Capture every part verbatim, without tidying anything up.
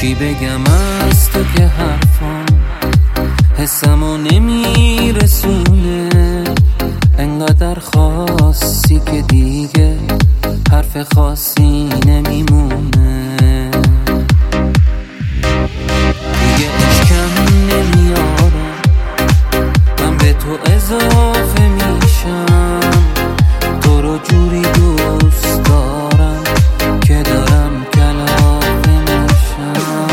چی بگم از تو که حرفام حسمو نمیرسونه، انقدر خاصی که دیگه حرف خاصی نمیمونه. دیگه اشکم نمیارم، من به تو اضافه میشم، تو رو جوری دوست دارم که دارم کلافه میشم.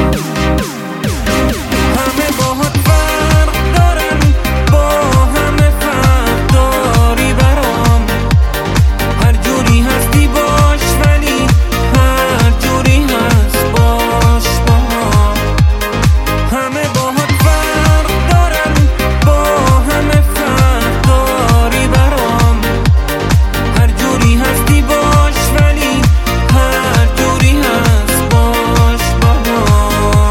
همه باهات فرق دارن، با همه فرق داری برام، هر جوری هستی باش ولی هر جوری هست باش با هم. همه باهات فرق دارن، با همه فرق داری برام، هر جوری هستی باش ولی هر جوری هست باش با هم.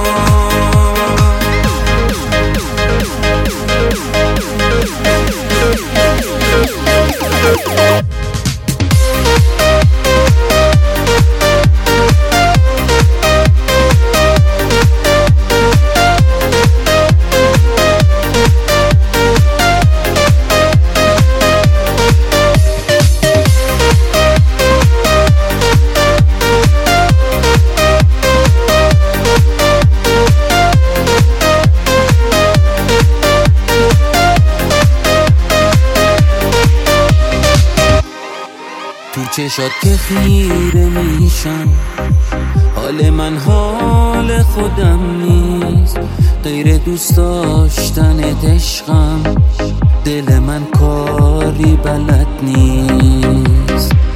تو چشات که خیره میشم، حال من حال خودم نیست، غیر دوست داشتنت عشقم، دل من کاری بلد نیست.